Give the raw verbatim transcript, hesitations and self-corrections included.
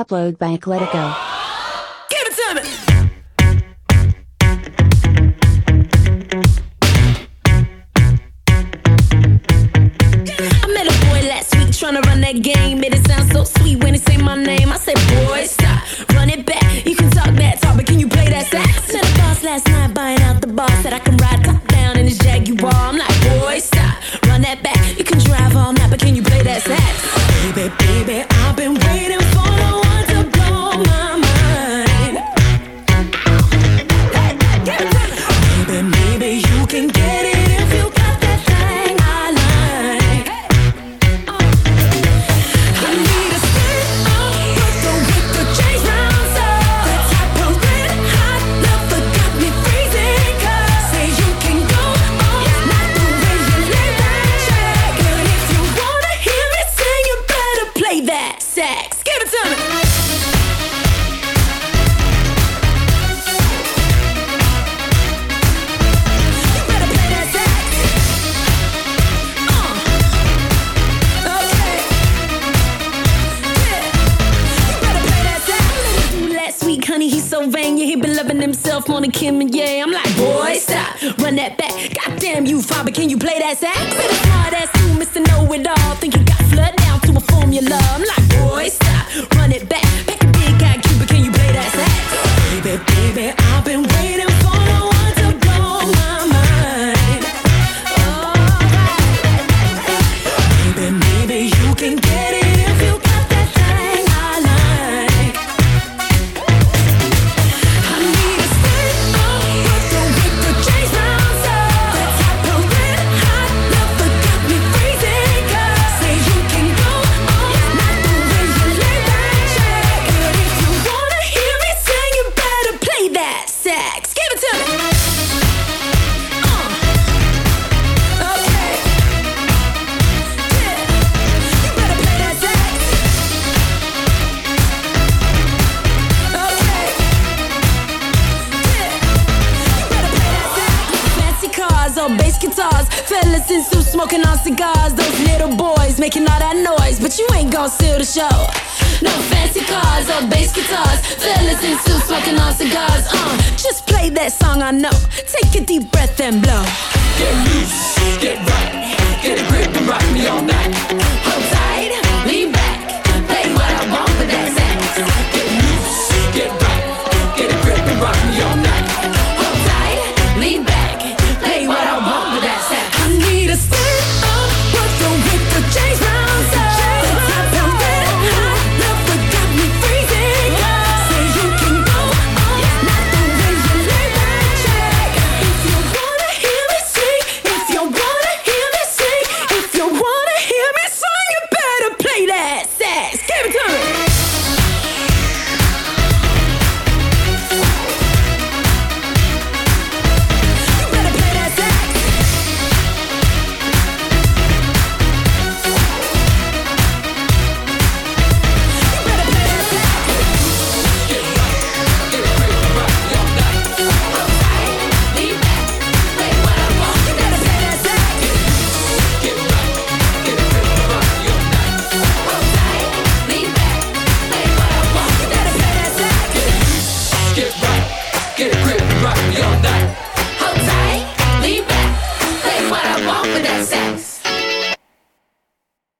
Upload by Ecletico. Give it to me! I met a boy last week tryna run that game. Made it sound so sweet when he say my name. I said, boy, stop, run it back. You can talk that talk, but can you play that sax? Met a boss last night buying out the bar. Said I can ride top down in his Jaguar. I'm like, boy, stop, run that back. You can drive all night, but can you play that sax? Baby, baby, I've been waiting for the one to blow my mind. Hey, give it to me. Baby, maybe you can get it if you got that thing I like. Oh. I need a stick of Brooklyn with the chains round up. That type of red hot love that got me freezing cold. Say you can go all night the way you lay that track. But if you wanna hear me sing, you better play that sax. Give it to me. You better play that sax. Uh. Okay. Yeah. You better play that sax. Dude, last week, honey, he's so vain. Yeah, he been loving himself more than Kim and yeah. I'm like, boy, stop, run that back. Goddamn you, father, can you play that sax? With a smart ass dude, Mister Know-It-All. Think you got flood down to a formula. I'm like, boy, stop, run it back. Back a big guy, Cuba, can you play that sax? Baby, baby, I've been waiting for the one to blow my mind. Alright. Baby, maybe you can get it if you got that thing I like. I need a stick of Brooklyn with the chains round up. That type of red hot love that got me freezing cold. Say you can go all night the way you lay that track. But if you wanna hear me sing, you better play that sax. Give it to me. Uh. Okay. Yeah. You better play that sax. Okay. Yeah. You better play that sax. Fancy cars or bass guitars, fellas in suits smoking on cigars. Those little boys making all that noise, but you ain't gon' steal the show. No fancy cars or bass guitars, fellas in suits smoking on cigars. Uh, just play that song I know. Take a deep breath and blow. Get loose, get right, get a grip and rock me all night. Hold tight, lean back, play what I want with that sax. Get loose, get right, get a grip and rock me all night. Hold tight, lean back, play what I want with that sax. I need a stick of Brooklyn with the chains round up. That type of red hot love that got me freezing cold. Say you can go all night the way you lay that track. If you wanna hear me sing, if you wanna hear me sing, if you wanna hear me sing, you better play that sax. Give it to me.